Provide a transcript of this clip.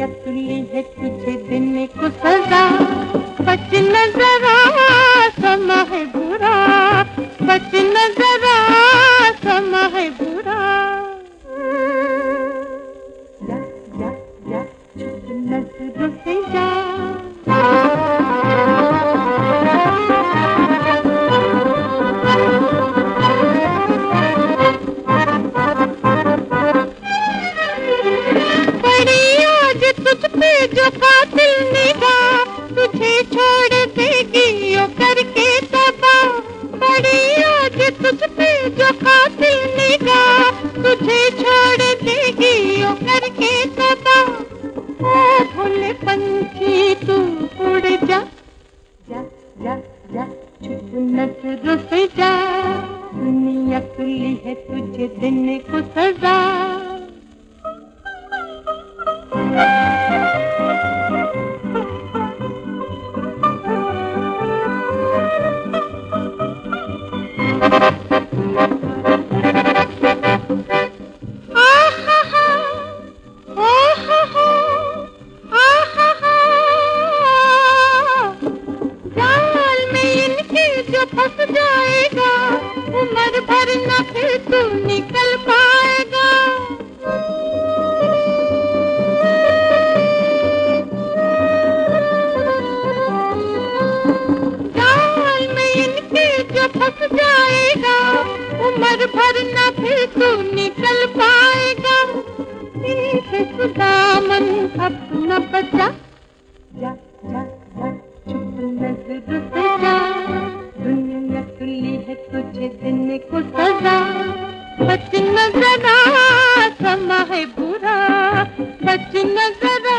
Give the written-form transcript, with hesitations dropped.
तुली है तुझे देने को सजा, बच न जरा समा है बुरा, बच न जरा समा है बुरा। जा जा जा छुप नजरों से जा, तुझ पे जो कातिल निगाह तुझे छोड़ देगी यो करके तबाह। बड़ी आज तुझ पे जो कातिल निगाह तुझे छोड़ देगी यो करके तबाह। ओ भोले पंछी तू उड़ जा, जा जा जा छुप नजरों से जा, दुनिया खुली है तुझे देने को सजा। जाल में इनके जो फंस जाएगा उम्र भर न फिर तू निकल पाएगा। जाल में इनके जो फंस जाएगा उम्र भर न फिर तू निकल पाएगा। दामन अपना बचा, जा जा जा छुप नजरों से जा, दुनिया खुली है तुझे देने को सजा। बच न जरा समा है बुरा, बच न जरा